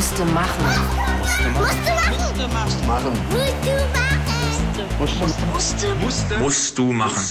Musste machen. Musst du machen.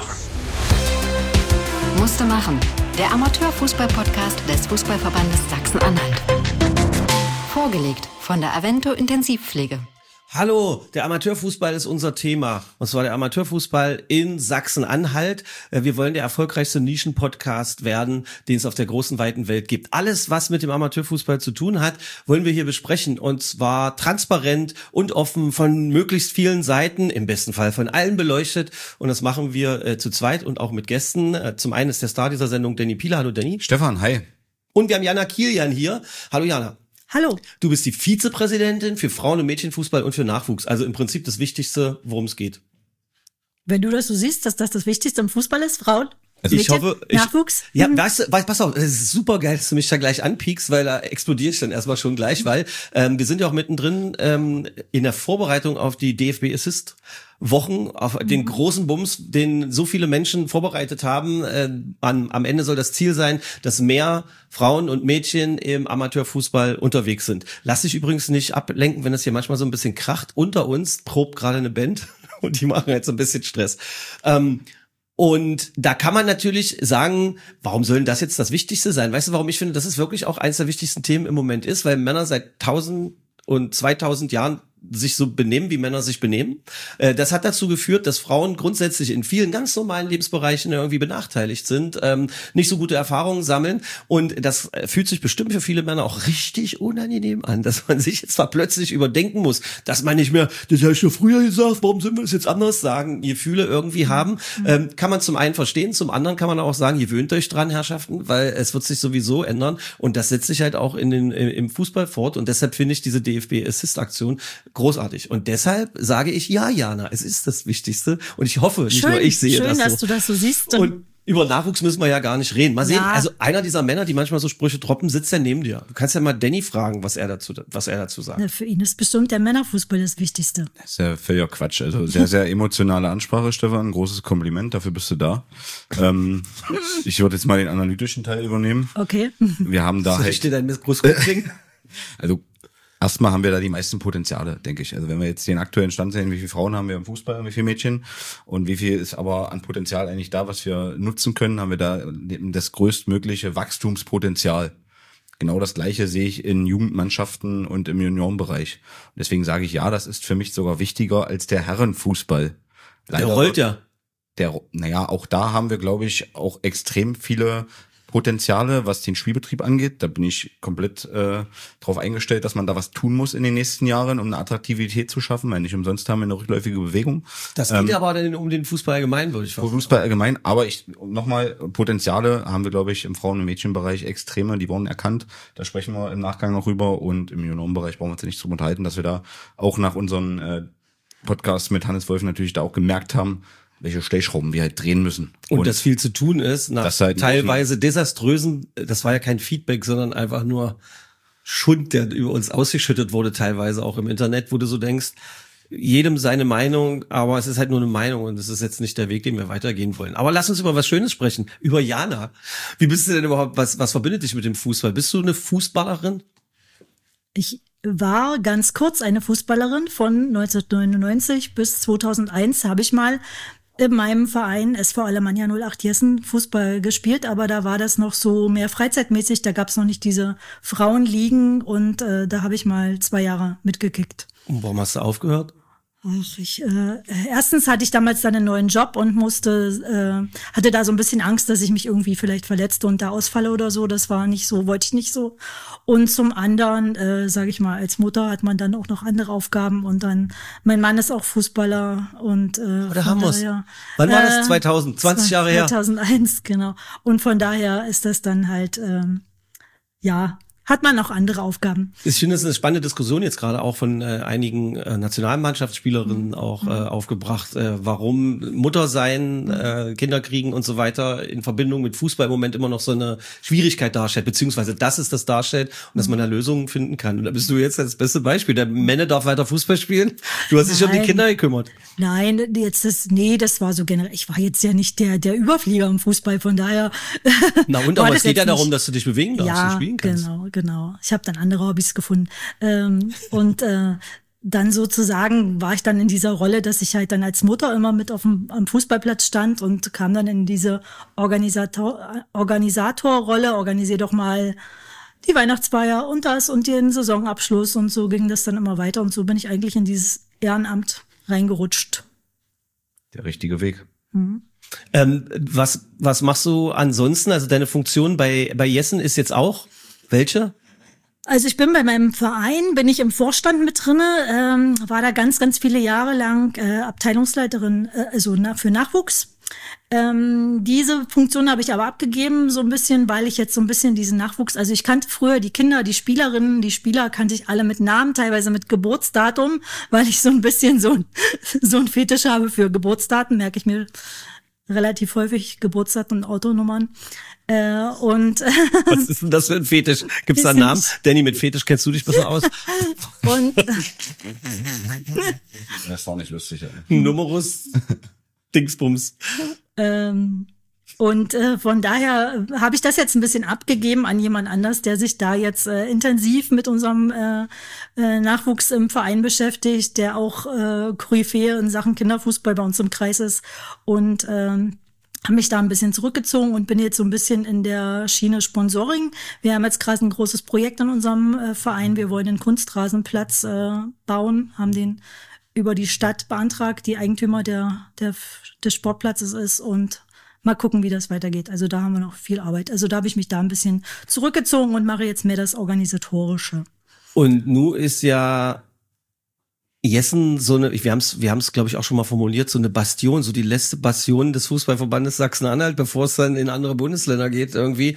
Musste machen. Der Amateurfußball-Podcast des Fußballverbandes Sachsen-Anhalt. Vorgelegt von der Avento Intensivpflege. Hallo, der Amateurfußball ist unser Thema. Und zwar der Amateurfußball in Sachsen-Anhalt. Wir wollen der erfolgreichste Nischen-Podcast werden, den es auf der großen, weiten Welt gibt. Alles, was mit dem Amateurfußball zu tun hat, wollen wir hier besprechen. Und zwar transparent und offen von möglichst vielen Seiten, im besten Fall von allen beleuchtet. Und das machen wir zu zweit und auch mit Gästen. Zum einen ist der Star dieser Sendung Danny Pieler. Hallo Danny. Stefan, hi. Und wir haben Jana Kilian hier. Hallo Jana. Hallo. Du bist die Vizepräsidentin für Frauen- und Mädchenfußball und für Nachwuchs. Also im Prinzip das Wichtigste, worum es geht. Wenn du das so siehst, dass das Wichtigste im Fußball ist, Frauen, also Mädchen, ich hoffe, Nachwuchs. Ja, pass auf, es ist super geil, dass du mich da gleich anpiekst, weil da explodiere ich dann erstmal schon gleich, weil wir sind ja auch mittendrin in der Vorbereitung auf die DFB Assist Wochen, auf den großen Bums, den so viele Menschen vorbereitet haben. Am Ende soll das Ziel sein, dass mehr Frauen und Mädchen im Amateurfußball unterwegs sind. Lass dich übrigens nicht ablenken, wenn es hier manchmal so ein bisschen kracht. Unter uns probt gerade eine Band und die machen jetzt so ein bisschen Stress. Und da kann man natürlich sagen, warum soll denn das jetzt das Wichtigste sein? Weißt du, warum ich finde, dass es wirklich auch eines der wichtigsten Themen im Moment ist? Weil Männer seit 1000 und 2000 Jahren sich so benehmen, wie Männer sich benehmen. Das hat dazu geführt, dass Frauen grundsätzlich in vielen ganz normalen Lebensbereichen irgendwie benachteiligt sind, nicht so gute Erfahrungen sammeln. Und das fühlt sich bestimmt für viele Männer auch richtig unangenehm an, dass man sich jetzt zwar plötzlich überdenken muss, dass man nicht mehr, das habe ich ja früher gesagt, warum sind wir das jetzt anders sagen, Gefühle irgendwie haben. Kann man zum einen verstehen, zum anderen kann man auch sagen, gewöhnt euch dran, Herrschaften, weil es wird sich sowieso ändern. Und das setzt sich halt auch im Fußball fort. Und deshalb finde ich diese DFB-Assist-Aktion großartig. Und deshalb sage ich, ja, Jana, es ist das Wichtigste. Und ich hoffe, nicht nur ich sehe das so. Schön, dass du das so siehst. Und über Nachwuchs müssen wir ja gar nicht reden. Mal sehen, also einer dieser Männer, die manchmal so Sprüche droppen, sitzt ja neben dir. Du kannst ja mal Danny fragen, was er dazu sagt. Ja, für ihn ist bestimmt der Männerfußball das Wichtigste. Das ist ja völliger Quatsch. Also sehr, sehr emotionale Ansprache, Stefan. Ein großes Kompliment, dafür bist du da. Ich würde jetzt mal den analytischen Teil übernehmen. Okay. Wir haben da Soll ich dir dein Großkopfding? Also erstmal haben wir da die meisten Potenziale, denke ich. Also wenn wir jetzt den aktuellen Stand sehen, wie viele Frauen haben wir im Fußball und wie viele Mädchen und wie viel ist aber an Potenzial eigentlich da, was wir nutzen können, haben wir da das größtmögliche Wachstumspotenzial. Genau das Gleiche sehe ich in Jugendmannschaften und im Juniorenbereich. Und deswegen sage ich, ja, das ist für mich sogar wichtiger als der Herrenfußball. Der rollt ja. Auch da haben wir, glaube ich, auch extrem viele Potenziale, was den Spielbetrieb angeht. Da bin ich komplett darauf eingestellt, dass man da was tun muss in den nächsten Jahren, um eine Attraktivität zu schaffen, weil nicht umsonst haben wir eine rückläufige Bewegung. Das geht aber dann um den Fußball allgemein, würde ich sagen. Fußball allgemein, aber nochmal, Potenziale haben wir, glaube ich, im Frauen- und Mädchenbereich extreme, die wurden erkannt. Da sprechen wir im Nachgang noch rüber und im Juniorenbereich brauchen wir uns ja nicht drüber unterhalten, dass wir da auch nach unseren Podcasts mit Hannes Wolf natürlich da auch gemerkt haben, welche Stellschrauben wir halt drehen müssen. Und dass viel zu tun ist, nach halt teilweise desaströsen, das war ja kein Feedback, sondern einfach nur Schund, der über uns ausgeschüttet wurde, teilweise auch im Internet, wo du so denkst, jedem seine Meinung, aber es ist halt nur eine Meinung und es ist jetzt nicht der Weg, den wir weitergehen wollen. Aber lass uns über was Schönes sprechen, über Jana. Wie bist du denn überhaupt, was verbindet dich mit dem Fußball? Bist du eine Fußballerin? Ich war ganz kurz eine Fußballerin von 1999 bis 2001, habe ich mal in meinem Verein SV Alemannia 08 Jessen Fußball gespielt, aber da war das noch so mehr freizeitmäßig, da gab es noch nicht diese Frauenligen und da habe ich mal 2 Jahre mitgekickt. Und warum hast du aufgehört? Ach, erstens hatte ich damals dann einen neuen Job und hatte da so ein bisschen Angst, dass ich mich irgendwie vielleicht verletze und da ausfalle oder so. Das war nicht so, wollte ich nicht so. Und zum anderen, sage ich mal, als Mutter hat man dann auch noch andere Aufgaben und dann, mein Mann ist auch Fußballer und da haben wir's. Wann war das? 2000, 20 Jahre her? 2001, genau. Und von daher ist das dann halt, hat man auch andere Aufgaben. Ich finde, es ist eine spannende Diskussion jetzt gerade auch von einigen Nationalmannschaftsspielerinnen auch aufgebracht, warum Muttersein, Kinder kriegen und so weiter in Verbindung mit Fußball im Moment immer noch so eine Schwierigkeit darstellt, beziehungsweise dass es das darstellt und dass man da Lösungen finden kann. Und da bist du jetzt das beste Beispiel. Der Männer darf weiter Fußball spielen. Du hast dich um die Kinder gekümmert. Nein, das war so generell. Ich war jetzt ja nicht der Überflieger im Fußball, von daher. Na und, aber es geht ja darum, dass du dich bewegen darfst und spielen kannst. Genau. Genau. Ich habe dann andere Hobbys gefunden. Dann sozusagen war ich dann in dieser Rolle, dass ich halt dann als Mutter immer mit am Fußballplatz stand und kam dann in diese Organisatorrolle, organisiere doch mal die Weihnachtsfeier und das und den Saisonabschluss und so ging das dann immer weiter und so bin ich eigentlich in dieses Ehrenamt reingerutscht. Der richtige Weg. Was machst du ansonsten? Also deine Funktion bei Jessen ist jetzt auch welche? Also ich bin bei meinem Verein, bin ich im Vorstand mit drinne, war da ganz, ganz viele Jahre lang Abteilungsleiterin, für Nachwuchs. Diese Funktion habe ich aber abgegeben, so ein bisschen, weil ich jetzt so ein bisschen diesen Nachwuchs, also ich kannte früher die Kinder, die Spielerinnen, die Spieler kannte ich alle mit Namen, teilweise mit Geburtsdatum, weil ich so ein bisschen so ein Fetisch habe für Geburtsdaten, merke ich mir relativ häufig, Geburtsdaten und Autonummern. Was ist denn das für ein Fetisch? Gibt's da einen Namen? Danny, mit Fetisch kennst du dich besser aus? Und Das ist auch nicht lustig. Ja. Numerus Dingsbums. Von daher habe ich das jetzt ein bisschen abgegeben an jemand anders, der sich da jetzt intensiv mit unserem Nachwuchs im Verein beschäftigt, der auch Koryphäe in Sachen Kinderfußball bei uns im Kreis ist und habe mich da ein bisschen zurückgezogen und bin jetzt so ein bisschen in der Schiene Sponsoring. Wir haben jetzt gerade ein großes Projekt in unserem Verein. Wir wollen einen Kunstrasenplatz bauen, haben den über die Stadt beantragt, die Eigentümer des Sportplatzes ist und mal gucken, wie das weitergeht. Also da haben wir noch viel Arbeit. Also da habe ich mich da ein bisschen zurückgezogen und mache jetzt mehr das Organisatorische. Und nun ist ja Jessen so eine, wir haben es glaube ich auch schon mal formuliert, so eine Bastion, so die letzte Bastion des Fußballverbandes Sachsen-Anhalt, bevor es dann in andere Bundesländer geht irgendwie,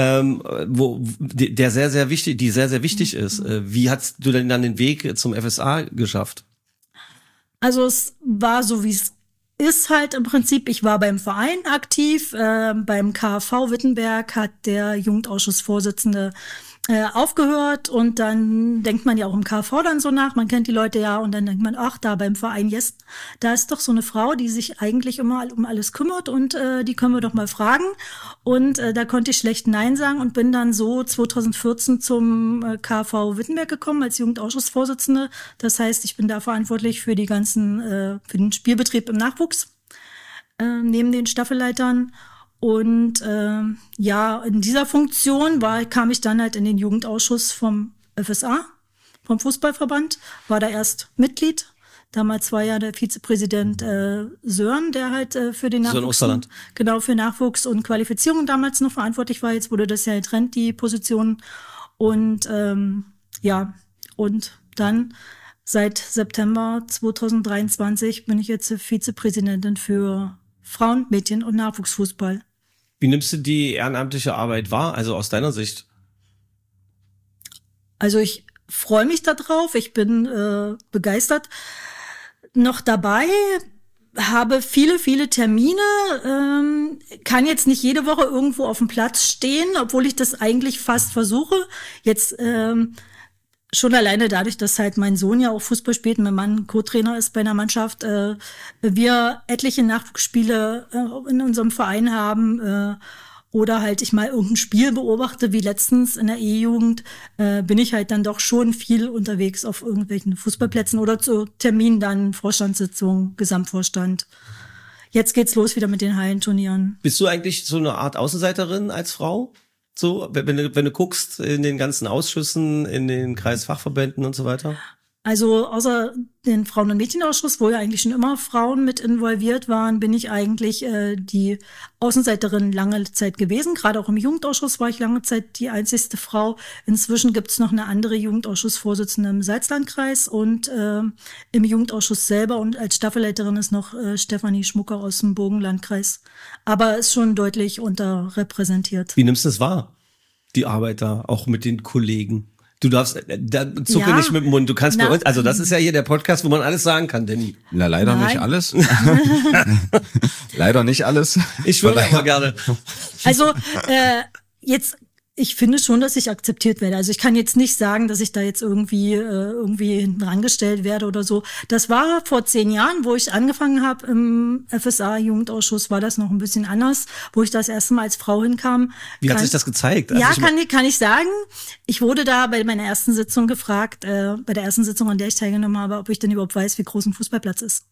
die sehr sehr wichtig ist. Wie hast du denn dann den Weg zum FSA geschafft? Also es war so, wie es ist halt im Prinzip. Ich war beim Verein aktiv, beim KV Wittenberg hat der Jugendausschussvorsitzende aufgehört und dann denkt man ja auch im KV dann so nach, man kennt die Leute ja und dann denkt man, ach, da beim Verein Jessen, da ist doch so eine Frau, die sich eigentlich immer um alles kümmert und die können wir doch mal fragen und da konnte ich schlecht Nein sagen und bin dann so 2014 zum KV Wittenberg gekommen als Jugendausschussvorsitzende. Das heißt, ich bin da verantwortlich für für den Spielbetrieb im Nachwuchs neben den Staffelleitern. Und in dieser Funktion kam ich dann halt in den Jugendausschuss vom FSA, vom Fußballverband, war da erst Mitglied. Damals war ja der Vizepräsident Sören, der halt für den Nachwuchs, genau, für Nachwuchs und Qualifizierung damals noch verantwortlich war. Jetzt wurde das ja getrennt, die Position. Und und dann seit September 2023 bin ich jetzt Vizepräsidentin für Frauen, Mädchen und Nachwuchsfußball. Wie nimmst du die ehrenamtliche Arbeit wahr, also aus deiner Sicht? Also ich freue mich da drauf, ich bin begeistert noch dabei, habe viele, viele Termine, kann jetzt nicht jede Woche irgendwo auf dem Platz stehen, obwohl ich das eigentlich fast versuche. Jetzt schon alleine dadurch, dass halt mein Sohn ja auch Fußball spielt, mein Mann Co-Trainer ist bei einer Mannschaft, wir etliche Nachwuchsspiele in unserem Verein haben oder halt ich mal irgendein Spiel beobachte, wie letztens in der E-Jugend, bin ich halt dann doch schon viel unterwegs auf irgendwelchen Fußballplätzen oder zu Terminen dann, Vorstandssitzung, Gesamtvorstand. Jetzt geht's los wieder mit den Hallenturnieren. Bist du eigentlich so eine Art Außenseiterin als Frau? So, wenn du guckst in den ganzen Ausschüssen, in den Kreisfachverbänden und so weiter? Also außer den Frauen- und Mädchenausschuss, wo ja eigentlich schon immer Frauen mit involviert waren, bin ich eigentlich die Außenseiterin lange Zeit gewesen. Gerade auch im Jugendausschuss war ich lange Zeit die einzigste Frau. Inzwischen gibt's noch eine andere Jugendausschussvorsitzende im Salzlandkreis und im Jugendausschuss selber und als Staffelleiterin ist noch Stefanie Schmucker aus dem Burgenlandkreis. Aber ist schon deutlich unterrepräsentiert. Wie nimmst du es wahr, die Arbeit da, auch mit den Kollegen? Du darfst, zucke nicht mit dem Mund, du kannst bei uns, also das ist ja hier der Podcast, wo man alles sagen kann, Danny. Na, leider nicht alles. Leider nicht alles. Ich würde aber gerne. Also, jetzt Ich finde schon, dass ich akzeptiert werde. Also ich kann jetzt nicht sagen, dass ich da jetzt irgendwie hinten rangestellt werde oder so. Das war vor 10 Jahren, wo ich angefangen habe im FSA-Jugendausschuss, war das noch ein bisschen anders, wo ich das erste Mal als Frau hinkam. Wie hat sich das gezeigt? Also kann ich sagen. Ich wurde da bei meiner ersten Sitzung gefragt, bei der ersten Sitzung, an der ich teilgenommen habe, ob ich denn überhaupt weiß, wie groß ein Fußballplatz ist.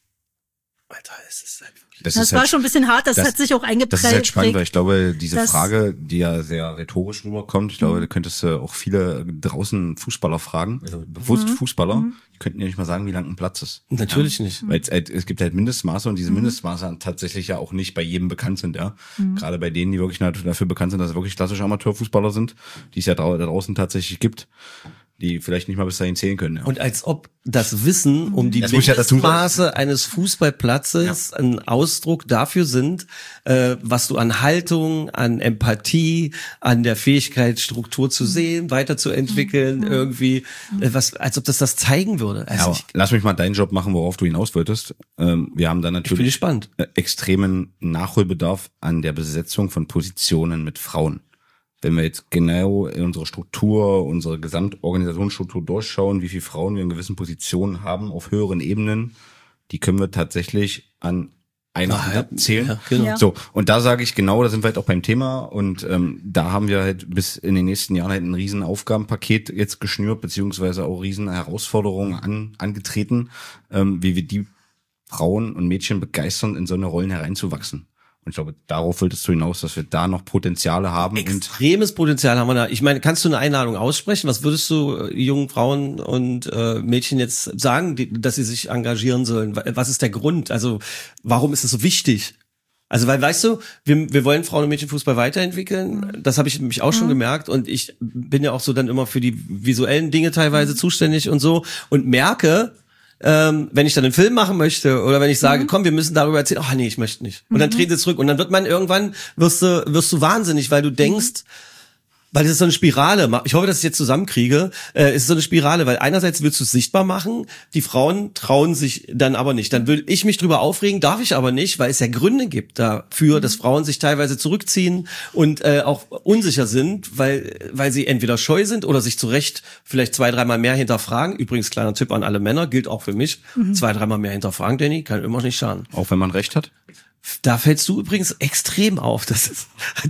Alter, es ist halt das war schon ein bisschen hart, das hat sich auch eingeprägt. Das ist halt spannend, weil ich glaube, diese Frage, die ja sehr rhetorisch rüberkommt, ich glaube, da könntest du auch viele draußen Fußballer fragen, also bewusst Fußballer, die könnten ja nicht mal sagen, wie lang ein Platz ist. Natürlich nicht. Weil es gibt halt Mindestmaße und diese Mindestmaße tatsächlich ja auch nicht bei jedem bekannt sind, ja. Gerade bei denen, die wirklich dafür bekannt sind, dass sie wirklich klassische Amateurfußballer sind, die es ja da draußen tatsächlich gibt, die vielleicht nicht mal bis dahin zählen können. Ja. Und als ob das Wissen um die Mindestmaße eines Fußballplatzes ein Ausdruck dafür sind, was du an Haltung, an Empathie, an der Fähigkeit, Struktur zu sehen, weiterzuentwickeln, irgendwie, als ob das zeigen würde. Also ja, lass mich mal deinen Job machen, worauf du hinaus wolltest. Wir haben da natürlich extremen Nachholbedarf an der Besetzung von Positionen mit Frauen. Wenn wir jetzt genau in unsere Struktur, unsere Gesamtorganisationsstruktur durchschauen, wie viele Frauen wir in gewissen Positionen haben auf höheren Ebenen, die können wir tatsächlich an einer Hand zählen. Ja, genau. Ja. So, und da sage ich genau, da sind wir halt auch beim Thema und da haben wir halt bis in den nächsten Jahren halt ein riesen Aufgabenpaket jetzt geschnürt, beziehungsweise auch riesen Herausforderungen angetreten, wie wir die Frauen und Mädchen begeistern, in so eine Rollen hereinzuwachsen. Und ich glaube, darauf wolltest du hinaus, dass wir da noch Potenziale haben. Extremes Potenzial haben wir da. Ich meine, kannst du eine Einladung aussprechen? Was würdest du jungen Frauen und Mädchen jetzt sagen, dass sie sich engagieren sollen? Was ist der Grund? Also warum ist es so wichtig? Also weil, weißt du, wir wollen Frauen- und Mädchenfußball weiterentwickeln. Das habe ich nämlich auch schon gemerkt. Und ich bin ja auch so dann immer für die visuellen Dinge teilweise zuständig und so. Und merke, wenn ich dann einen Film machen möchte oder wenn ich sage, komm, wir müssen darüber erzählen, ach nee, ich möchte nicht. Und dann treten sie zurück und dann wird man irgendwann, wirst du wahnsinnig, weil du denkst, weil das ist so eine Spirale. Ich hoffe, dass ich jetzt zusammenkriege. Es ist so eine Spirale, weil einerseits willst du es sichtbar machen, die Frauen trauen sich dann aber nicht. Dann will ich mich drüber aufregen, darf ich aber nicht, weil es ja Gründe gibt dafür, dass Frauen sich teilweise zurückziehen und auch unsicher sind, weil sie entweder scheu sind oder sich zu Recht vielleicht 2-3 Mal mehr hinterfragen. Übrigens, kleiner Tipp an alle Männer, gilt auch für mich. 2-3 Mal mehr hinterfragen, Danny, kann immer nicht schaden. Auch wenn man Recht hat? Da fällst du übrigens extrem auf. Das ist,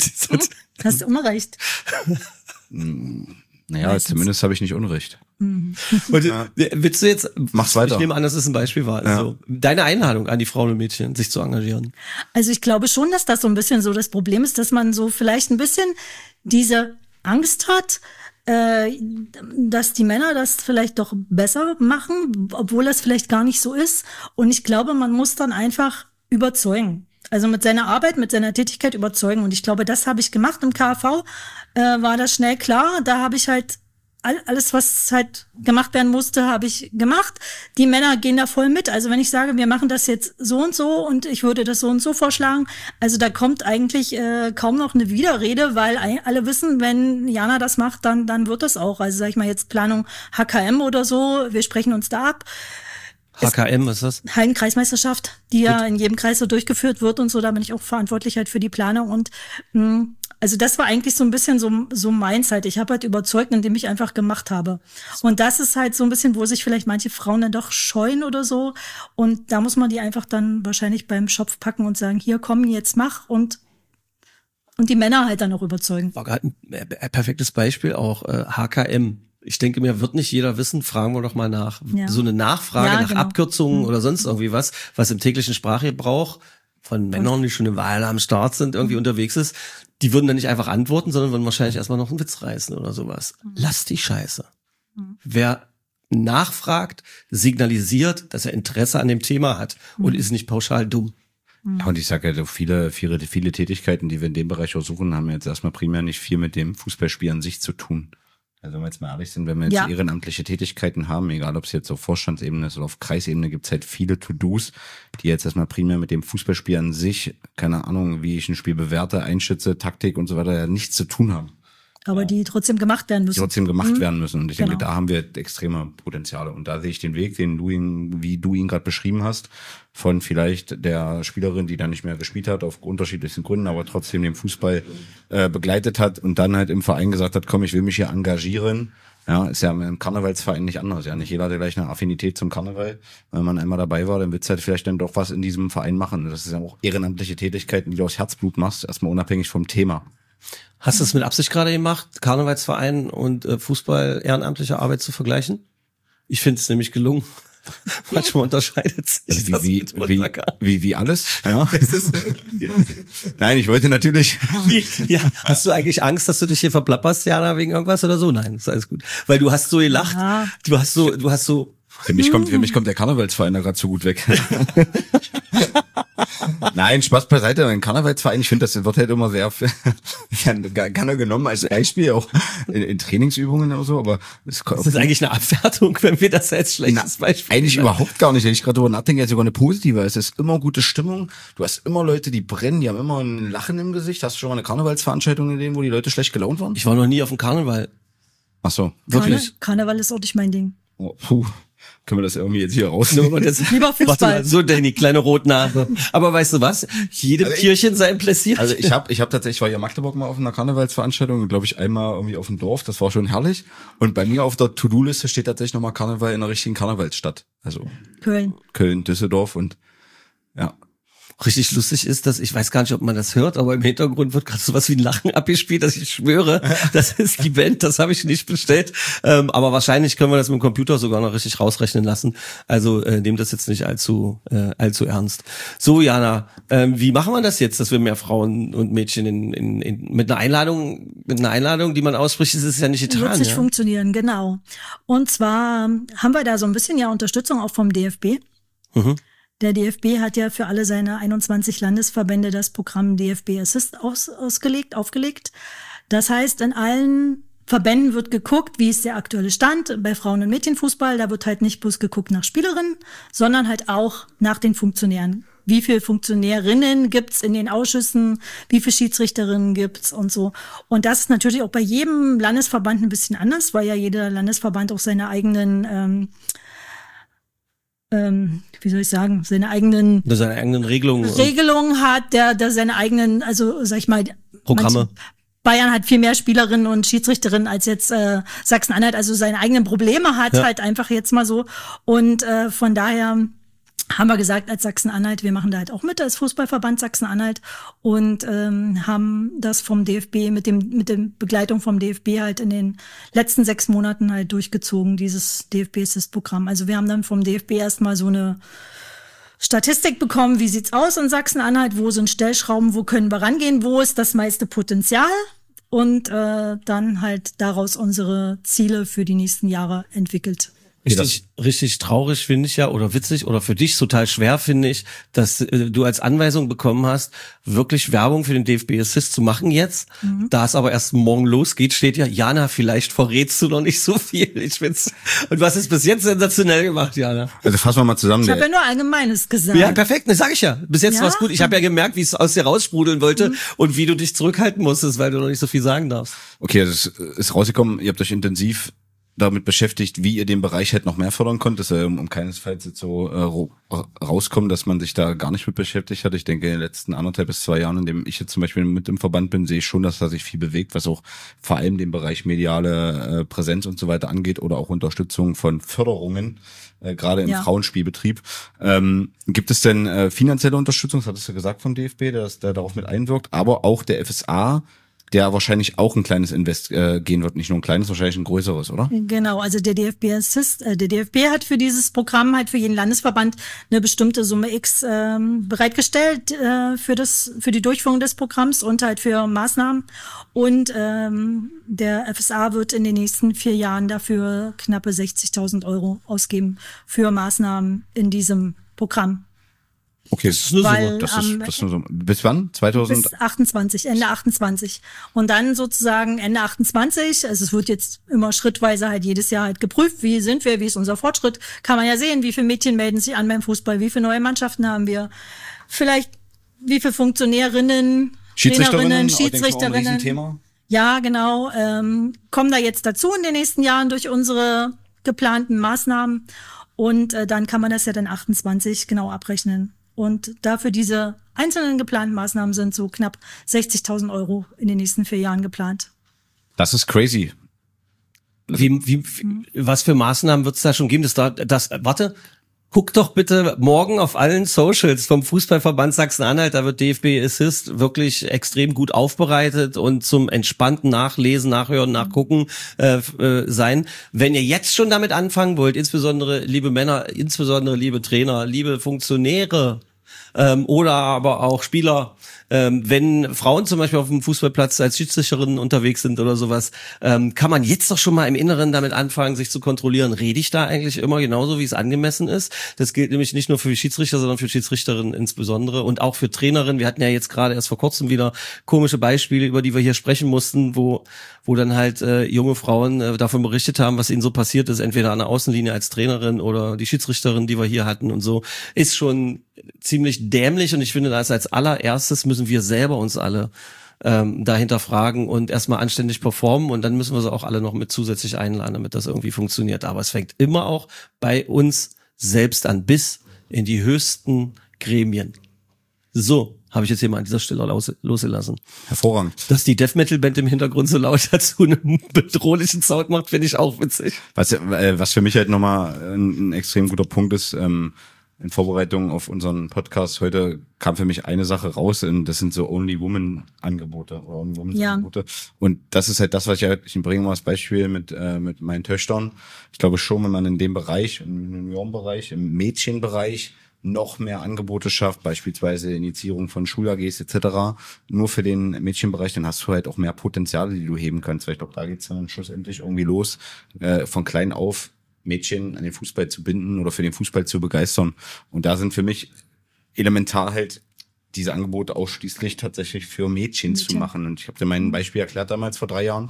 hast du immer recht. Naja, Meistens. zumindest habe ich nicht Unrecht. Und, willst du jetzt, mach's weiter. Ich nehme an, dass es ein Beispiel war. Also, deine Einladung an die Frauen und Mädchen, sich zu engagieren. Also ich glaube schon, dass das so ein bisschen so das Problem ist, dass man so vielleicht ein bisschen diese Angst hat, dass die Männer das vielleicht doch besser machen, obwohl das vielleicht gar nicht so ist. Und ich glaube, man muss dann einfach überzeugen. Also mit seiner Arbeit, mit seiner Tätigkeit überzeugen. Und ich glaube, das habe ich gemacht. Im KAV war das schnell klar. Da habe ich halt alles, was halt gemacht werden musste, habe ich gemacht. Die Männer gehen da voll mit. Also wenn ich sage, wir machen das jetzt so und ich würde das so und so vorschlagen, also da kommt eigentlich kaum noch eine Widerrede, weil alle wissen, wenn Jana das macht, dann wird das auch. Also sag ich mal jetzt Planung HKM oder so, wir sprechen uns da ab. HKM, was ist das? Hallenkreismeisterschaft, die ja in jedem Kreis so durchgeführt wird und so, da bin ich auch verantwortlich halt für die Planung und also das war eigentlich so ein bisschen so meins halt. Ich habe halt überzeugt, indem ich einfach gemacht habe. Und das ist halt so ein bisschen, wo sich vielleicht manche Frauen dann doch scheuen oder so. Und da muss man die einfach dann wahrscheinlich beim Schopf packen und sagen, hier komm, jetzt mach und die Männer halt dann auch überzeugen. War gerade ein perfektes Beispiel auch HKM. Ich denke mir, wird nicht jeder wissen, fragen wir doch mal nach. Ja. So eine Nachfrage nach Abkürzungen oder sonst irgendwie was im täglichen Sprachgebrauch von Männern, die schon eine Weile am Start sind, irgendwie unterwegs ist, die würden dann nicht einfach antworten, sondern würden wahrscheinlich erstmal noch einen Witz reißen oder sowas. Lass die Scheiße. Wer nachfragt, signalisiert, dass er Interesse an dem Thema hat und ist nicht pauschal dumm. Ja, und ich sage ja, viele Tätigkeiten, die wir in dem Bereich auch suchen, haben jetzt erstmal primär nicht viel mit dem Fußballspiel an sich zu tun. Also wenn wir jetzt mal ehrlich sind, wenn wir jetzt ehrenamtliche Tätigkeiten haben, egal ob es jetzt auf Vorstandsebene ist oder auf Kreisebene, gibt es halt viele To-Dos, die jetzt erstmal primär mit dem Fußballspiel an sich, keine Ahnung, wie ich ein Spiel bewerte, einschätze, Taktik und so weiter, ja nichts zu tun haben. aber die trotzdem gemacht werden müssen. Werden müssen. Und ich denke, da haben wir extreme Potenziale. Und da sehe ich den Weg, wie du ihn gerade beschrieben hast, von vielleicht der Spielerin, die dann nicht mehr gespielt hat, auf unterschiedlichsten Gründen, aber trotzdem den Fußball begleitet hat und dann halt im Verein gesagt hat, komm, ich will mich hier engagieren. Ja, ist ja im Karnevalsverein nicht anders. Ja, nicht jeder hat ja gleich eine Affinität zum Karneval. Wenn man einmal dabei war, dann willst du halt vielleicht dann doch was in diesem Verein machen. Das ist ja auch ehrenamtliche Tätigkeiten, die du aus Herzblut machst, erstmal unabhängig vom Thema. Hast du es mit Absicht gerade gemacht, Karnevalsverein und Fußball, ehrenamtliche Arbeit zu vergleichen? Ich finde es nämlich gelungen. Manchmal unterscheidet sich das wie alles. Ja. Nein, ich wollte natürlich. Ja, hast du eigentlich Angst, dass du dich hier verplapperst, Jana, wegen irgendwas oder so? Nein, ist alles gut. Weil du hast so gelacht. Ja. Du hast so. Für mich kommt der Karnevalsverein da gerade so gut weg. Nein, Spaß beiseite. Ein Karnevalsverein, ich finde, das wird halt immer sehr gerne genommen als Beispiel, auch in Trainingsübungen oder so, aber das ist eigentlich eine Abwertung, wenn wir das als schlechtes Beispiel eigentlich überhaupt gar nicht. Wenn ich gerade darüber nachdenke, ist sogar eine positive. Es ist immer gute Stimmung. Du hast immer Leute, die brennen, die haben immer ein Lachen im Gesicht. Hast du schon mal eine Karnevalsveranstaltung gesehen, wo die Leute schlecht gelaunt waren? Ich war noch nie auf dem Karneval. Ach so. Wirklich? Karneval ist auch nicht mein Ding. Oh, puh. Können wir das irgendwie jetzt hier rausnehmen? Lieber Fußball. Warte mal, so Danny, kleine Rotnase. Aber weißt du was? Jedem Tierchen sein Pläsier. Also ich hab tatsächlich, war ja in Magdeburg mal auf einer Karnevalsveranstaltung, glaube ich einmal irgendwie auf dem Dorf, das war schon herrlich. Und bei mir auf der To-Do-Liste steht tatsächlich nochmal Karneval in einer richtigen Karnevalsstadt. Also Köln, Düsseldorf und ja. Richtig lustig ist, dass ich weiß gar nicht, ob man das hört, aber im Hintergrund wird gerade sowas wie ein Lachen abgespielt, dass ich schwöre, das ist die Band, das habe ich nicht bestellt. Aber wahrscheinlich können wir das mit dem Computer sogar noch richtig rausrechnen lassen. Also nehmt das jetzt nicht allzu ernst. So, Jana, wie machen wir das jetzt, dass wir mehr Frauen und Mädchen mit einer Einladung, die man ausspricht, das ist ja nicht getan. Wird nicht funktionieren, genau. Und zwar haben wir da so ein bisschen ja Unterstützung auch vom DFB. Mhm. Der DFB hat ja für alle seine 21 Landesverbände das Programm DFB Assist aufgelegt. Das heißt, in allen Verbänden wird geguckt, wie ist der aktuelle Stand bei Frauen- und Mädchenfußball. Da wird halt nicht bloß geguckt nach Spielerinnen, sondern halt auch nach den Funktionären. Wie viele Funktionärinnen gibt's in den Ausschüssen? Wie viele Schiedsrichterinnen gibt's und so? Und das ist natürlich auch bei jedem Landesverband ein bisschen anders, weil ja jeder Landesverband auch seine eigenen seine eigenen Regelungen hat, der seine eigenen, also sag ich mal, Programme. Bayern hat viel mehr Spielerinnen und Schiedsrichterinnen als jetzt Sachsen-Anhalt, also seine eigenen Probleme hat, halt einfach jetzt mal so. Und von daher haben wir gesagt, als Sachsen-Anhalt, wir machen da halt auch mit als Fußballverband Sachsen-Anhalt und haben das vom DFB mit der Begleitung vom DFB halt in den letzten 6 Monaten halt durchgezogen, dieses DFB-Assist-Programm. Also wir haben dann vom DFB erstmal so eine Statistik bekommen, wie sieht's aus in Sachsen-Anhalt, wo sind Stellschrauben, wo können wir rangehen, wo ist das meiste Potenzial und dann halt daraus unsere Ziele für die nächsten Jahre entwickelt. Richtig traurig finde ich ja, oder witzig, oder für dich total schwer finde ich, dass du als Anweisung bekommen hast, wirklich Werbung für den DFB Assist zu machen jetzt. Mhm. Da es aber erst morgen losgeht, steht ja, Jana, vielleicht verrätst du noch nicht so viel. Ich find's, und was ist bis jetzt sensationell gemacht, Jana? Also fassen wir mal zusammen. Ich habe ja nur Allgemeines gesagt. Ja, perfekt, das sag ich ja. Bis jetzt war's gut. Ich habe ja gemerkt, wie es aus dir raussprudeln wollte und wie du dich zurückhalten musstest, weil du noch nicht so viel sagen darfst. Okay, das ist rausgekommen. Ihr habt euch intensiv damit beschäftigt, wie ihr den Bereich halt noch mehr fördern könnt, dass er um keinesfalls jetzt so rauskommt, dass man sich da gar nicht mit beschäftigt hat. Ich denke, in den letzten 1,5 bis 2 Jahren, in dem ich jetzt zum Beispiel mit im Verband bin, sehe ich schon, dass da sich viel bewegt, was auch vor allem den Bereich mediale Präsenz und so weiter angeht oder auch Unterstützung von Förderungen, gerade im Frauenspielbetrieb. Gibt es denn finanzielle Unterstützung, das hattest du gesagt vom DFB, der darauf mit einwirkt, aber auch der FSA, der wahrscheinlich auch ein kleines Invest gehen wird, nicht nur ein kleines, wahrscheinlich ein größeres, oder? Genau, also der DFB Assist, der DFB hat für dieses Programm halt für jeden Landesverband eine bestimmte Summe X bereitgestellt für die Durchführung des Programms und halt für Maßnahmen. Und der FSA wird in den nächsten 4 Jahren dafür knappe 60.000 € ausgeben für Maßnahmen in diesem Programm. Okay, das ist eine Summe. Bis wann? Bis 28, Ende 28. Und dann sozusagen Ende 28, also es wird jetzt immer schrittweise halt jedes Jahr halt geprüft, wie sind wir, wie ist unser Fortschritt, kann man ja sehen, wie viele Mädchen melden sich an beim Fußball, wie viele neue Mannschaften haben wir, vielleicht wie viele Funktionärinnen, Trainerinnen, Schiedsrichterinnen. Ja, genau. Kommen da jetzt dazu in den nächsten Jahren durch unsere geplanten Maßnahmen. Und dann kann man das ja dann 28 genau abrechnen. Und dafür diese einzelnen geplanten Maßnahmen sind so knapp 60.000 € in den nächsten 4 Jahren geplant. Das ist crazy. Was für Maßnahmen wird es da schon geben? Warte, guck doch bitte morgen auf allen Socials vom Fußballverband Sachsen-Anhalt, da wird DFB Assist wirklich extrem gut aufbereitet und zum entspannten Nachlesen, Nachhören, Nachgucken sein. Wenn ihr jetzt schon damit anfangen wollt, insbesondere liebe Männer, insbesondere liebe Trainer, liebe Funktionäre oder aber auch Spieler, wenn Frauen zum Beispiel auf dem Fußballplatz als Schiedsrichterinnen unterwegs sind oder sowas, kann man jetzt doch schon mal im Inneren damit anfangen, sich zu kontrollieren. Rede ich da eigentlich immer genauso, wie es angemessen ist? Das gilt nämlich nicht nur für Schiedsrichter, sondern für Schiedsrichterinnen insbesondere und auch für Trainerinnen. Wir hatten ja jetzt gerade erst vor kurzem wieder komische Beispiele, über die wir hier sprechen mussten, wo dann halt junge Frauen davon berichtet haben, was ihnen so passiert ist, entweder an der Außenlinie als Trainerin oder die Schiedsrichterin, die wir hier hatten und so, ist schon ziemlich dämlich und ich finde, das als allererstes müssen wir selber uns alle dahinter fragen und erstmal anständig performen und dann müssen wir sie auch alle noch mit zusätzlich einladen, damit das irgendwie funktioniert. Aber es fängt immer auch bei uns selbst an, bis in die höchsten Gremien. So, habe ich jetzt hier mal an dieser Stelle losgelassen. Hervorragend. Dass die Death-Metal-Band im Hintergrund so laut dazu einen bedrohlichen Sound macht, finde ich auch witzig. Was für mich halt nochmal ein extrem guter Punkt ist, in Vorbereitung auf unseren Podcast heute kam für mich eine Sache raus, und das sind so Only-Woman-Angebote oder Only-Women-Angebote. Ja. Und das ist halt das, was ich bringe mal als Beispiel mit meinen Töchtern. Ich glaube schon, wenn man in dem Bereich, im Juniorenbereich, im Mädchenbereich noch mehr Angebote schafft, beispielsweise Initiierung von Schul-AGs etc., nur für den Mädchenbereich, dann hast du halt auch mehr Potenziale, die du heben kannst. Weil ich glaube, da geht's dann schlussendlich irgendwie los, von klein auf Mädchen an den Fußball zu binden oder für den Fußball zu begeistern. Und da sind für mich elementar halt diese Angebote ausschließlich tatsächlich für Mädchen zu machen. Und ich habe dir mein Beispiel erklärt damals vor 3 Jahren,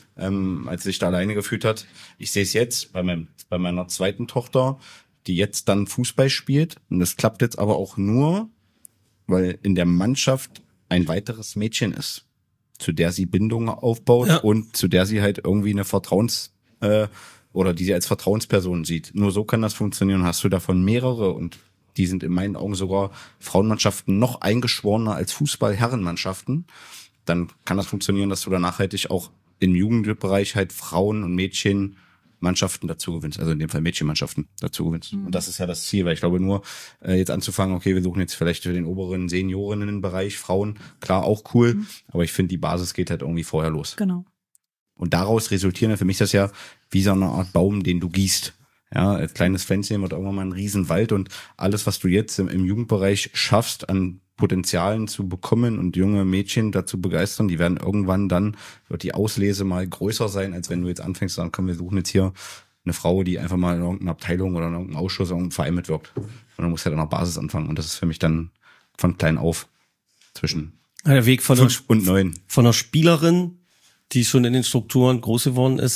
als sich da alleine gefühlt hat. Ich sehe es jetzt bei meiner zweiten Tochter, die jetzt dann Fußball spielt. Und das klappt jetzt aber auch nur, weil in der Mannschaft ein weiteres Mädchen ist, zu der sie Bindungen aufbaut und zu der sie halt irgendwie eine oder die sie als Vertrauensperson sieht. Nur so kann das funktionieren. Hast du davon mehrere, und die sind in meinen Augen sogar Frauenmannschaften noch eingeschworener als Fußball-Herrenmannschaften, dann kann das funktionieren, dass du da nachhaltig auch im Jugendbereich halt Frauen- und Mädchenmannschaften dazu gewinnst, also in dem Fall Mädchenmannschaften dazu gewinnst. Und das ist ja das Ziel, weil ich glaube nur, jetzt anzufangen, okay, wir suchen jetzt vielleicht für den oberen Seniorinnenbereich Frauen, klar, auch cool, aber ich finde, die Basis geht halt irgendwie vorher los. Genau. Und daraus resultieren, für mich ist das ja wie so eine Art Baum, den du gießt. Ja, als kleines Pflänzchen wird irgendwann mal ein Riesenwald, und alles, was du jetzt im Jugendbereich schaffst, an Potenzialen zu bekommen und junge Mädchen dazu begeistern, die werden irgendwann dann, wird die Auslese mal größer sein, als wenn du jetzt anfängst zu sagen, komm, wir suchen jetzt hier eine Frau, die einfach mal in irgendeiner Abteilung oder in irgendeinem Ausschuss, in irgendeinem Verein mitwirkt. Und dann musst du halt an der Basis anfangen. Und das ist für mich dann von klein auf zwischen der Weg von 5 und 9. Von einer Spielerin, die schon in den Strukturen groß geworden ist,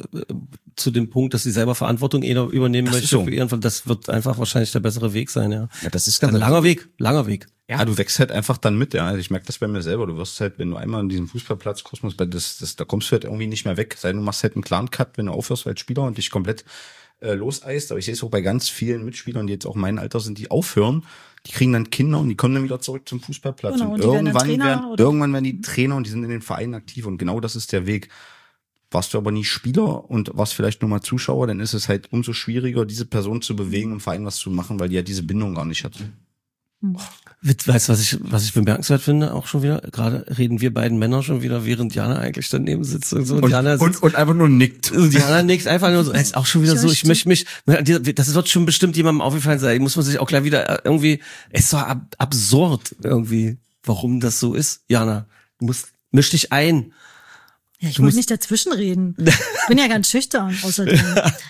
zu dem Punkt, dass sie selber Verantwortung übernehmen möchte für ihren, das wird einfach wahrscheinlich der bessere Weg sein, ja. Ja, das ist ganz ein langer Weg. Ja, du wächst halt einfach dann mit, ja. Also ich merke das bei mir selber. Du wirst halt, wenn du einmal in diesem Fußballplatz-Kosmos, da kommst du halt irgendwie nicht mehr weg. Sei denn, du machst halt einen klaren Cut, wenn du aufhörst als Spieler und dich komplett loseist. Aber ich sehe es auch bei ganz vielen Mitspielern, die jetzt auch mein Alter sind, die aufhören. Die kriegen dann Kinder und die kommen dann wieder zurück zum Fußballplatz. Genau, und irgendwann werden die Trainer und die sind in den Vereinen aktiv. Und genau das ist der Weg. Warst du aber nie Spieler und warst vielleicht nur mal Zuschauer, dann ist es halt umso schwieriger, diese Person zu bewegen, im Verein was zu machen, weil die ja diese Bindung gar nicht hat. Weißt du, was ich bemerkenswert finde, auch schon wieder? Gerade reden wir beiden Männer schon wieder, während Jana eigentlich daneben sitzt und so. Und einfach nur nickt. Und Jana nickt einfach nur so. Ist auch schon wieder so, ich möchte mich, das wird schon bestimmt jemandem aufgefallen sein, muss man sich auch gleich wieder irgendwie, es ist doch absurd irgendwie, warum das so ist. Jana, misch dich ein. Ja, ich muss nicht dazwischen reden. Ich bin ja ganz schüchtern, außerdem.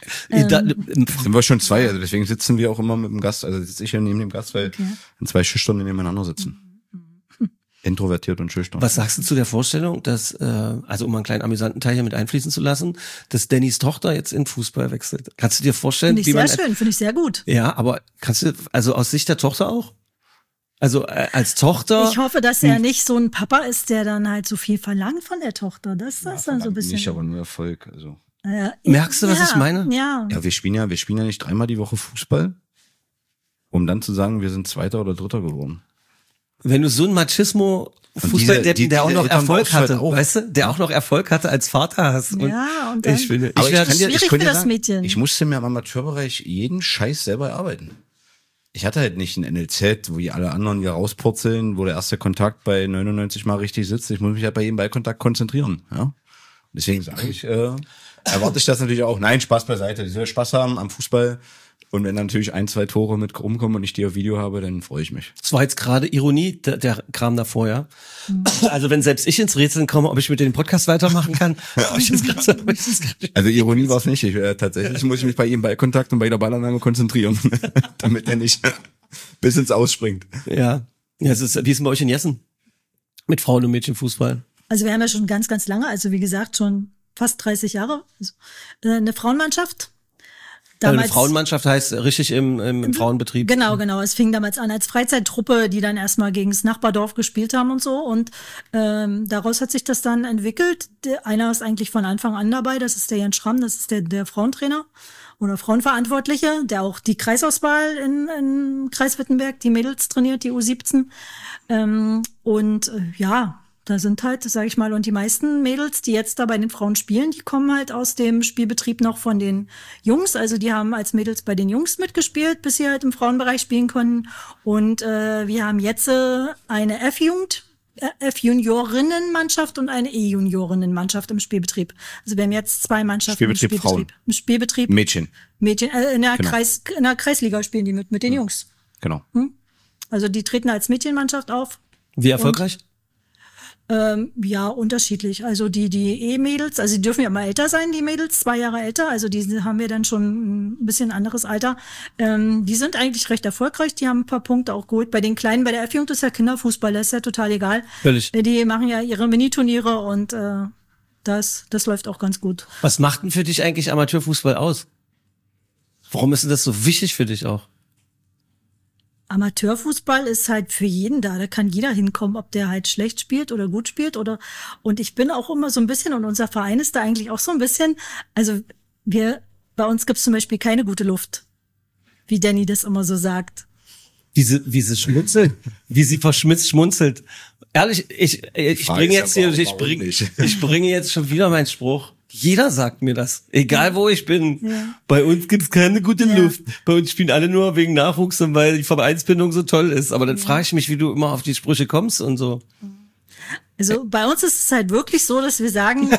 Sind wir schon 2, also deswegen sitzen wir auch immer mit dem Gast, also sitze ich hier neben dem Gast, weil 2 Schüchterne nebeneinander sitzen. Introvertiert und schüchtern. Was sagst du zu der Vorstellung, dass, also um einen kleinen amüsanten Teil hier mit einfließen zu lassen, dass Dannys Tochter jetzt in Fußball wechselt? Kannst du dir vorstellen, finde ich sehr schön, finde ich sehr gut. Ja, aber kannst du, also aus Sicht der Tochter auch? Also als Tochter. Ich hoffe, dass er nicht so ein Papa ist, der dann halt so viel verlangt von der Tochter. Das ist dann so ein bisschen. Nicht, aber nur Erfolg. Also. Merkst du, was ich meine? Ja. Ja, wir spielen ja nicht 3-mal die Woche Fußball, um dann zu sagen, wir sind Zweiter oder Dritter geworden. Wenn du so ein Machismo-Fußballdeppen, der auch noch Erfolg hatte, weißt du, der auch noch Erfolg hatte als Vater hast. Und ja, und dann ich finde, aber schwierig für das Mädchen. Ich musste mir im Amateurbereich jeden Scheiß selber erarbeiten. Ich hatte halt nicht ein NLZ, wo die alle anderen hier rauspurzeln, wo der erste Kontakt bei 99 Mal richtig sitzt. Ich muss mich halt bei jedem Ballkontakt konzentrieren. Ja? Deswegen sage ich, erwarte ich das natürlich auch. Nein, Spaß beiseite. Die soll Spaß haben am Fußball. Und wenn dann natürlich 1, 2 Tore mit rumkommen und ich die auf Video habe, dann freue ich mich. Das war jetzt gerade Ironie, der Kram davor, ja. Also wenn selbst ich ins Rätseln komme, ob ich mit dem Podcast weitermachen kann, Also Ironie war es nicht. Tatsächlich muss ich mich bei jedem Ballkontakt und bei der Ballannahme konzentrieren, damit er nicht bis ins Ausspringt. Ja. Wie ist es bei euch in Jessen? Mit Frauen- und Mädchenfußball? Also wir haben ja schon ganz, ganz lange, also wie gesagt schon fast 30 Jahre, eine Frauenmannschaft. Damals, eine Frauenmannschaft heißt richtig im Frauenbetrieb. Genau. Es fing damals an als Freizeittruppe, die dann erstmal gegen das Nachbardorf gespielt haben und so. Und daraus hat sich das dann entwickelt. Einer ist eigentlich von Anfang an dabei, das ist der Jens Schramm, das ist der Frauentrainer oder Frauenverantwortliche, der auch die Kreisauswahl in Kreis Wittenberg, die Mädels trainiert, die U17. Da sind halt, sage ich mal, und die meisten Mädels, die jetzt da bei den Frauen spielen, die kommen halt aus dem Spielbetrieb noch von den Jungs. Also die haben als Mädels bei den Jungs mitgespielt, bis sie halt im Frauenbereich spielen konnten. Und wir haben jetzt eine F-Juniorinnenmannschaft und eine E-Juniorinnenmannschaft im Spielbetrieb. Also wir haben jetzt 2 Mannschaften im Spielbetrieb. Frauen. Im Spielbetrieb. Mädchen. In der Genau. in der Kreisliga spielen die mit den Jungs. Genau. Also die treten als Mädchenmannschaft auf. Wie erfolgreich? Ja, unterschiedlich. Also die E-Mädels, also die dürfen ja mal älter sein, die Mädels, 2 Jahre älter, also die haben wir dann schon ein bisschen anderes Alter. Die sind eigentlich recht erfolgreich, die haben ein paar Punkte auch geholt. Bei den Kleinen, bei der F-Jugend ist ja Kinderfußball, das ist ja total egal. Völlig. Die machen ja ihre Miniturniere und das läuft auch ganz gut. Was macht denn für dich eigentlich Amateurfußball aus? Warum ist denn das so wichtig für dich auch? Amateurfußball ist halt für jeden da kann jeder hinkommen, ob der halt schlecht spielt oder gut spielt und ich bin auch immer so ein bisschen und unser Verein ist da eigentlich auch so ein bisschen, also bei uns gibt's zum Beispiel keine gute Luft, wie Danny das immer so sagt. Wie sie schmunzelt, wie sie verschmitzt schmunzelt. Ehrlich, ich bringe jetzt schon wieder meinen Spruch. Jeder sagt mir das, egal wo ich bin. Ja. Bei uns gibt's keine gute Luft. Bei uns spielen alle nur wegen Nachwuchs und weil die Vereinsbindung so toll ist. Aber dann frage ich mich, wie du immer auf die Sprüche kommst und so. Also bei uns ist es halt wirklich so, dass wir sagen,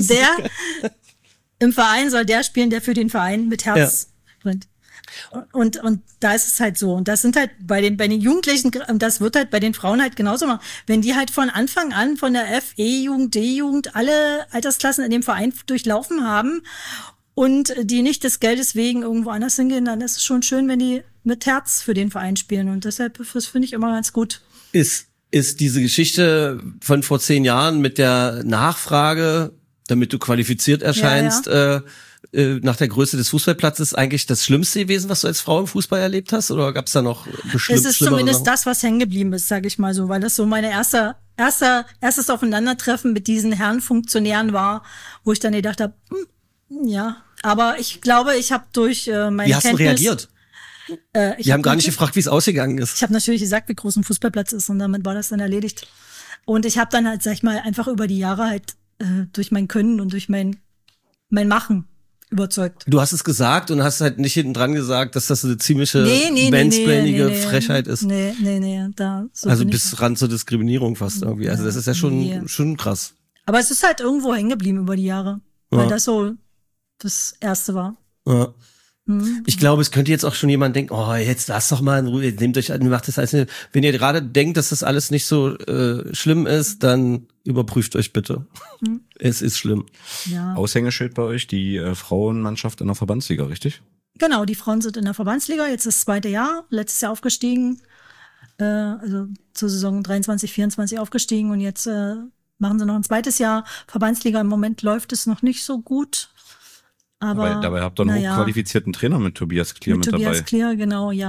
im Verein soll der spielen, der für den Verein mit Herz brennt. Und da ist es halt so. Und das sind halt bei den Jugendlichen, das wird halt bei den Frauen halt genauso machen. Wenn die halt von Anfang an von der F, E-Jugend, D-Jugend alle Altersklassen in dem Verein durchlaufen haben und die nicht des Geldes wegen irgendwo anders hingehen, dann ist es schon schön, wenn die mit Herz für den Verein spielen. Und deshalb, das finde ich immer ganz gut. Ist diese Geschichte von vor 10 Jahren mit der Nachfrage, damit du qualifiziert erscheinst, nach der Größe des Fußballplatzes eigentlich das Schlimmste gewesen, was du als Frau im Fußball erlebt hast? Oder gab es da noch Es ist zumindest das, was hängen geblieben ist, sage ich mal so, weil das so meine erstes Aufeinandertreffen mit diesen Herrenfunktionären war, wo ich dann gedacht habe, aber ich glaube, ich habe durch meine Wie hast du reagiert? Die haben gar nicht gefragt, wie es ausgegangen ist. Ich habe natürlich gesagt, wie groß ein Fußballplatz ist und damit war das dann erledigt. Und ich habe dann halt, sag ich mal, einfach über die Jahre halt durch mein Können und durch mein Machen überzeugt. Du hast es gesagt und hast halt nicht hinten dran gesagt, dass das eine ziemliche mansplainige Frechheit ist. Nee. Also bis ran zur Diskriminierung fast irgendwie. Also das ist ja schon krass. Aber es ist halt irgendwo hängen geblieben über die Jahre, weil das so das Erste war. Ja. Ich glaube, es könnte jetzt auch schon jemand denken, oh, jetzt lasst doch mal in Ruhe, nehmt euch an, macht das alles nicht. Wenn ihr gerade denkt, dass das alles nicht so schlimm ist, dann überprüft euch bitte. Es ist schlimm. Ja. Aushängeschild bei euch, die Frauenmannschaft in der Verbandsliga, richtig? Genau, die Frauen sind in der Verbandsliga, jetzt das 2. Jahr, letztes Jahr aufgestiegen, also zur Saison 23, 24 aufgestiegen und jetzt machen sie noch ein 2. Jahr. Verbandsliga, im Moment läuft es noch nicht so gut. Aber dabei habt ihr einen hochqualifizierten Trainer mit Tobias Klier mit dabei. Tobias Klier, genau, ja.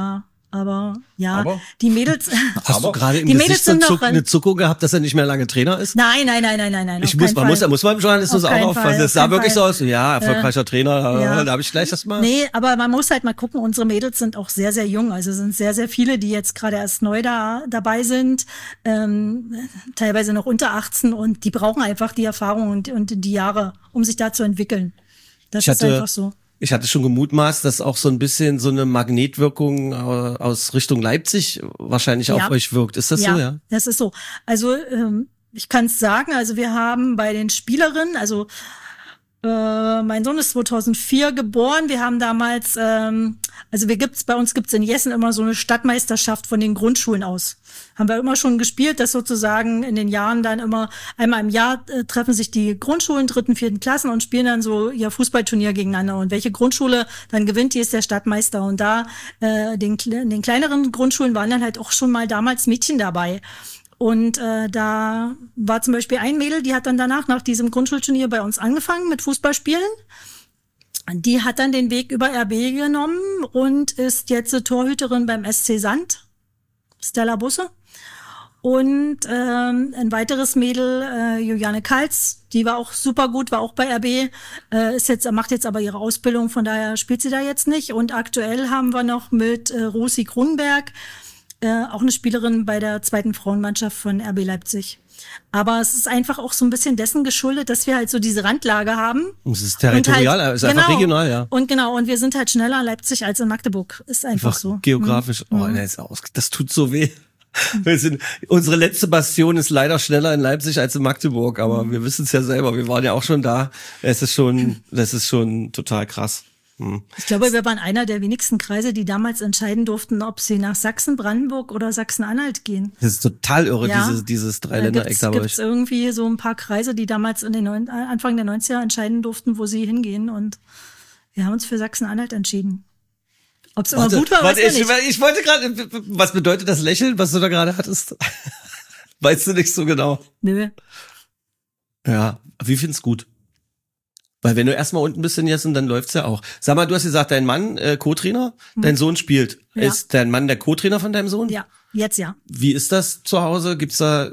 Aber ja, Aber? die Mädels. Hast du gerade im die Mädels sind noch eine Zuckung gehabt, dass er nicht mehr lange Trainer ist? Nein. Muss beim Journalismus auch aufpassen. Es sah wirklich so aus. Ja, erfolgreicher Trainer. Ja. Da habe ich gleich das mal. Nee, aber man muss halt mal gucken, unsere Mädels sind auch sehr, sehr jung. Also sind sehr, sehr viele, die jetzt gerade erst neu dabei sind, teilweise noch unter 18 und die brauchen einfach die Erfahrung und die Jahre, um sich da zu entwickeln. Das ist einfach so. Ich hatte schon gemutmaßt, dass auch so ein bisschen so eine Magnetwirkung aus Richtung Leipzig wahrscheinlich auf euch wirkt. Ist das so, ja? Das ist so. Also ich kann es sagen, also wir haben bei den Spielerinnen, also mein Sohn ist 2004 geboren. Wir haben damals, bei uns gibt's in Jessen immer so eine Stadtmeisterschaft von den Grundschulen aus. Haben wir immer schon gespielt, dass sozusagen in den Jahren dann immer einmal im Jahr treffen sich die Grundschulen, 3., 4. Klassen und spielen dann so ihr Fußballturnier gegeneinander. Und welche Grundschule dann gewinnt, die ist der Stadtmeister. Und da in den kleineren Grundschulen waren dann halt auch schon mal damals Mädchen dabei. Und da war zum Beispiel ein Mädel, die hat dann danach, nach diesem Grundschulturnier bei uns angefangen mit Fußballspielen. Die hat dann den Weg über RB genommen und ist jetzt Torhüterin beim SC Sand, Stella Busse. Und ein weiteres Mädel, Juliane Kalz, die war auch super gut, war auch bei RB, macht jetzt aber ihre Ausbildung, von daher spielt sie da jetzt nicht. Und aktuell haben wir noch mit Rosi Kronenberg, auch eine Spielerin bei der 2. Frauenmannschaft von RB Leipzig. Aber es ist einfach auch so ein bisschen dessen geschuldet, dass wir halt so diese Randlage haben. Es ist territorial, es ist einfach regional, ja. Und wir sind halt schneller in Leipzig als in Magdeburg. Ist einfach so. Geografisch. Das tut so weh. Unsere letzte Bastion ist leider schneller in Leipzig als in Magdeburg, aber wir wissen es ja selber. Wir waren ja auch schon da. Das ist schon total krass. Ich glaube, wir waren einer der wenigsten Kreise, die damals entscheiden durften, ob sie nach Sachsen, Brandenburg oder Sachsen-Anhalt gehen. Das ist total irre, dieses Dreiländereck da bei euch. Gibt's irgendwie so ein paar Kreise, die damals in den Anfang der 90er entscheiden durften, wo sie hingehen, und wir haben uns für Sachsen-Anhalt entschieden. Ob es immer gut war, weiß ich nicht. Ich wollte gerade, was bedeutet das Lächeln, was du da gerade hattest? Weißt du nicht so genau? Nö. Ja, wie findest gut? Weil wenn du erstmal unten bist in Jessen, dann läuft's ja auch. Sag mal, du hast gesagt, dein Mann Co-Trainer, dein Sohn spielt. Ja. Ist dein Mann der Co-Trainer von deinem Sohn? Ja, jetzt ja. Wie ist das zu Hause? Gibt's da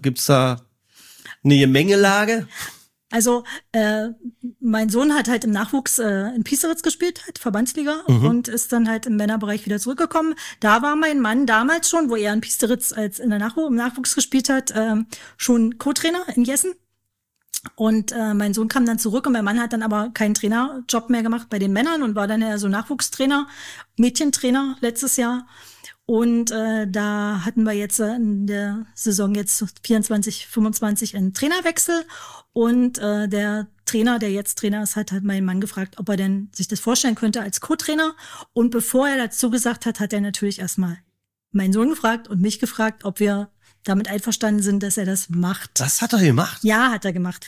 eine Gemengelage? Also mein Sohn hat halt im Nachwuchs in Pieseritz gespielt, halt Verbandsliga, und ist dann halt im Männerbereich wieder zurückgekommen. Da war mein Mann damals schon, wo er in Pieseritz als im Nachwuchs gespielt hat, schon Co-Trainer in Jessen. Und mein Sohn kam dann zurück und mein Mann hat dann aber keinen Trainerjob mehr gemacht bei den Männern und war dann eher so Nachwuchstrainer, Mädchentrainer letztes Jahr. Und da hatten wir jetzt in der Saison jetzt 24, 25 einen Trainerwechsel. Und der Trainer, der jetzt Trainer ist, hat halt meinen Mann gefragt, ob er denn sich das vorstellen könnte als Co-Trainer. Und bevor er dazu gesagt hat, hat er natürlich erstmal meinen Sohn gefragt und mich gefragt, ob wir damit einverstanden sind, dass er das macht. Das hat er gemacht? Ja, hat er gemacht.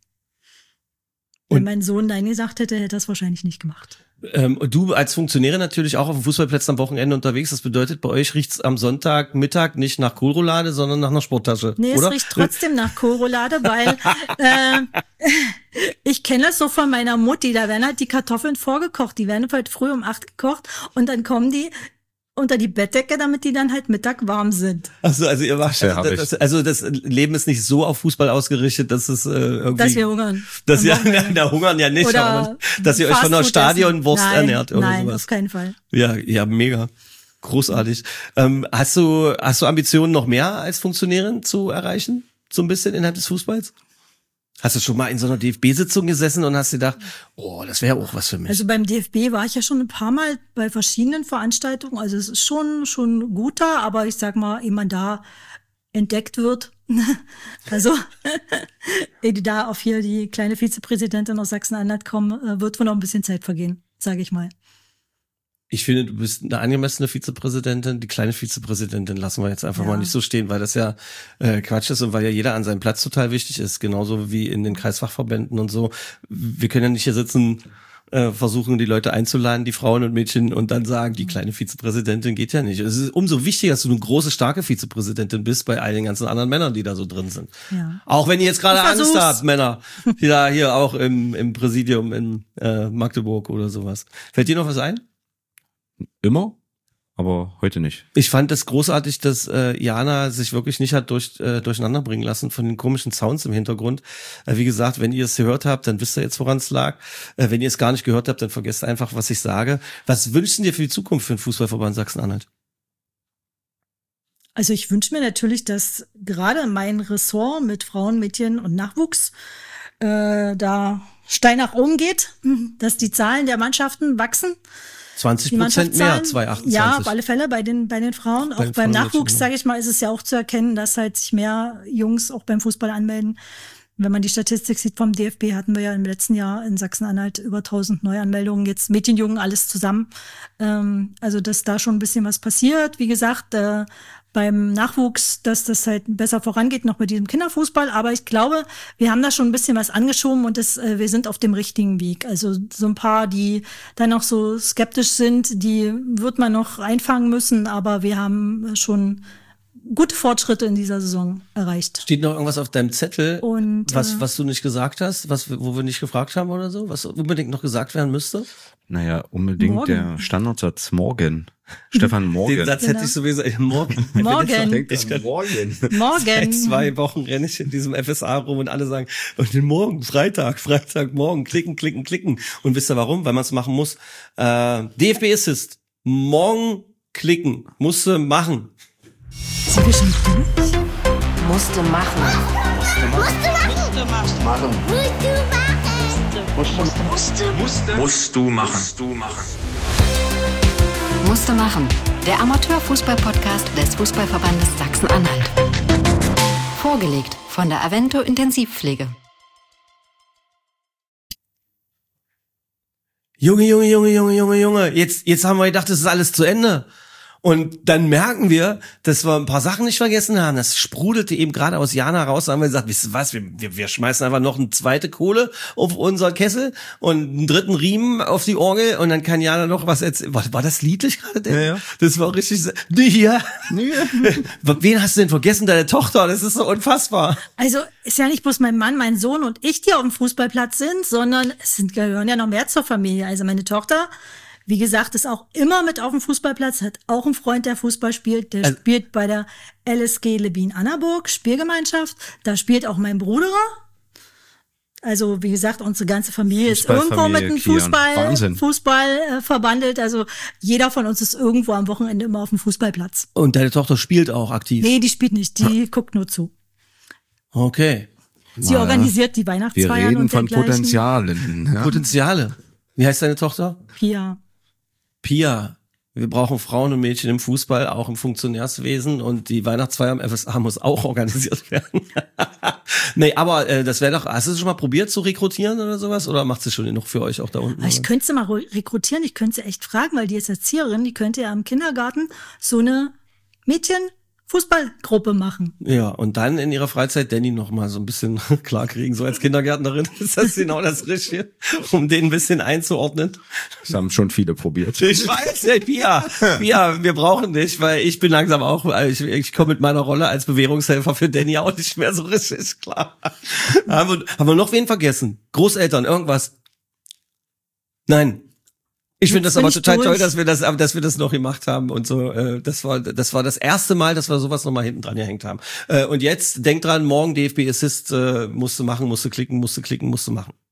Wenn mein Sohn Nein gesagt hätte, hätte er es wahrscheinlich nicht gemacht. Du als Funktionärin natürlich auch auf dem Fußballplatz am Wochenende unterwegs. Das bedeutet, bei euch riecht's am Sonntagmittag nicht nach Kohlroulade, sondern nach einer Sporttasche, nee, oder? Es riecht trotzdem nach Kohlroulade, weil ich kenne das so von meiner Mutti. Da werden halt die Kartoffeln vorgekocht. Die werden halt früh um 8 gekocht und dann kommen die unter die Bettdecke, damit die dann halt Mittag warm sind. Also ihr macht das Leben ist nicht so auf Fußball ausgerichtet, dass es irgendwie, dass wir hungern. Dass wir hungern ja nicht, aber dass ihr euch von der Stadionwurst ernährt oder sowas. Nein, auf keinen Fall. Ja, mega. Großartig. Hast du Ambitionen, noch mehr als Funktionärin zu erreichen? So ein bisschen innerhalb des Fußballs? Hast du schon mal in so einer DFB-Sitzung gesessen und hast dir gedacht, das wäre auch was für mich? Also beim DFB war ich ja schon ein paar Mal bei verschiedenen Veranstaltungen. Also es ist schon gut da, aber ich sag mal, ehe man da entdeckt wird, also ehe da auf hier die kleine Vizepräsidentin aus Sachsen-Anhalt kommen, wird wohl noch ein bisschen Zeit vergehen, sage ich mal. Ich finde, du bist eine angemessene Vizepräsidentin. Die kleine Vizepräsidentin lassen wir jetzt einfach mal nicht so stehen, weil das ja Quatsch ist und weil ja jeder an seinem Platz total wichtig ist, genauso wie in den Kreisfachverbänden und so. Wir können ja nicht hier sitzen, versuchen die Leute einzuladen, die Frauen und Mädchen, und dann sagen, die kleine Vizepräsidentin geht ja nicht. Es ist umso wichtiger, dass du eine große, starke Vizepräsidentin bist bei all den ganzen anderen Männern, die da so drin sind. Ja. Auch wenn ihr jetzt gerade Angst habt, Männer, die da hier auch im Präsidium in Magdeburg oder sowas. Fällt dir noch was ein? Immer? aber heute nicht. Ich fand es großartig, dass Jana sich wirklich nicht hat durcheinander bringen lassen von den komischen Sounds im Hintergrund. Wie gesagt, wenn ihr es gehört habt, dann wisst ihr jetzt, woran es lag. Wenn ihr es gar nicht gehört habt, dann vergesst einfach, was ich sage. Was wünschst du dir für die Zukunft für den Fußballverband Sachsen-Anhalt? Also ich wünsche mir natürlich, dass gerade mein Ressort mit Frauen, Mädchen und Nachwuchs da steil nach oben geht, dass die Zahlen der Mannschaften wachsen. 20% mehr, 2028. Ja, auf alle Fälle bei den Frauen. Auch beim Nachwuchs, sage ich mal, ist es ja auch zu erkennen, dass halt sich mehr Jungs auch beim Fußball anmelden. Wenn man die Statistik sieht vom DFB, hatten wir ja im letzten Jahr in Sachsen-Anhalt über 1000 Neuanmeldungen. Jetzt Mädchen, Jungen, alles zusammen. Also, dass da schon ein bisschen was passiert. Wie gesagt, beim Nachwuchs, dass das halt besser vorangeht, noch mit diesem Kinderfußball. Aber ich glaube, wir haben da schon ein bisschen was angeschoben und wir sind auf dem richtigen Weg. Also so ein paar, die dann noch so skeptisch sind, die wird man noch einfangen müssen. Aber wir haben schon gute Fortschritte in dieser Saison erreicht. Steht noch irgendwas auf deinem Zettel, und, was du nicht gesagt hast, wo wir nicht gefragt haben oder so, was unbedingt noch gesagt werden müsste? Naja, unbedingt der Standardsatz morgen. Stefan Morgen. Den Satz hätte ich sowieso morgen. Morgen. Morgen. Seit 2 Wochen renne ich in diesem FSA rum und alle sagen, und den Morgen, Freitagmorgen, klicken. Und wisst ihr warum? Weil man es machen muss. DFB Assist. Morgen klicken. Musste machen. Zwischen durch? Musste machen. Musst du machen. Musste machen. Der Amateurfußball-Podcast des Fußballverbandes Sachsen-Anhalt. Vorgelegt von der Avento Intensivpflege. Junge. Jetzt haben wir gedacht, das ist alles zu Ende. Und dann merken wir, dass wir ein paar Sachen nicht vergessen haben. Das sprudelte eben gerade aus Jana raus. Da haben wir gesagt, wisst ihr was, wir schmeißen einfach noch eine zweite Kohle auf unseren Kessel und einen dritten Riemen auf die Orgel und dann kann Jana noch was erzählen. War das liedlich gerade? Ja. Das war richtig. Ja. Wen hast du denn vergessen? Deine Tochter. Das ist so unfassbar. Also ist ja nicht bloß mein Mann, mein Sohn und ich, die auf dem Fußballplatz sind, sondern gehören ja noch mehr zur Familie. Also meine Tochter, wie gesagt, ist auch immer mit auf dem Fußballplatz, hat auch einen Freund, der Fußball spielt. Der spielt bei der LSG Lebin-Annaburg, Spielgemeinschaft. Da spielt auch mein Bruder. Also, wie gesagt, unsere ganze Familie ist irgendwo mit dem Fußball verbandelt. Also, jeder von uns ist irgendwo am Wochenende immer auf dem Fußballplatz. Und deine Tochter spielt auch aktiv? Nee, die spielt nicht. Die guckt nur zu. Okay. Sie organisiert die Weihnachtsfeiern wir reden und von dergleichen. Potenzialen. Ja? Potenziale. Wie heißt deine Tochter? Pia. Wir brauchen Frauen und Mädchen im Fußball, auch im Funktionärswesen und die Weihnachtsfeier im FSA muss auch organisiert werden. Nee, aber das wäre doch, hast du es schon mal probiert zu rekrutieren oder sowas? Oder macht sie schon noch für euch auch da unten? Aber ich könnte sie mal rekrutieren, ich könnte sie echt fragen, weil die ist Erzieherin, die könnte ja im Kindergarten so eine Mädchen-Fußballgruppe machen. Ja, und dann in ihrer Freizeit Danny noch mal so ein bisschen klar kriegen, so als Kindergärtnerin. Ist das genau das Richtige, um den ein bisschen einzuordnen? Das haben schon viele probiert. Ich weiß, ja, Pia, wir brauchen dich, weil ich bin langsam auch, ich komme mit meiner Rolle als Bewährungshelfer für Danny auch nicht mehr so richtig klar. Haben wir noch wen vergessen? Großeltern, irgendwas? Nein. Ich finde das aber total toll, dass wir das noch gemacht haben und so. Das war das erste Mal, dass wir sowas nochmal hinten dran gehängt haben. Und jetzt denkt dran, morgen DFB Assist musste klicken, musste machen.